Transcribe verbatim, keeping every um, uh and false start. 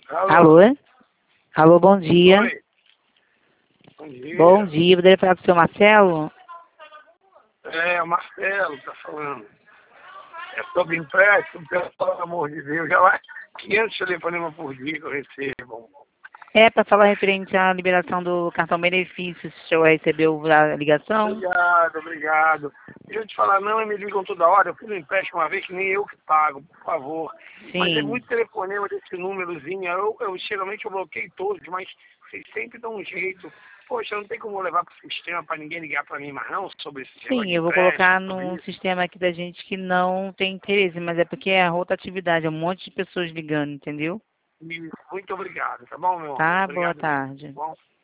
Alô? Alô? Alô, bom dia. Oi. Bom dia. Bom dia, poderia falar com o seu Marcelo? É, o Marcelo tá falando. É sobre empréstimo, pelo amor de Deus. Já vai quinhentos telefonemas por dia que eu recebo. É, para falar referente à liberação do cartão benefício, se o senhor recebeu a ligação? Obrigado, obrigado. Deixa eu te falar, não, me ligam toda hora. Eu fiz um empréstimo uma vez que nem eu que pago, por favor. Mas é Sim. muito telefonema desse númerozinho. Eu, eu geralmente eu bloqueio todos, mas vocês sempre dão um jeito. Poxa, não tem como eu levar para o sistema para ninguém ligar para mim mais não sobre esse negócio Sim, de eu vou colocar empréstimo, sobre no isso. sistema aqui da gente que não tem interesse, mas é porque é a rotatividade, é um monte de pessoas ligando, entendeu? E muito obrigado, tá bom, meu amor? Tá, boa Obrigado mesmo, tá tarde. bom?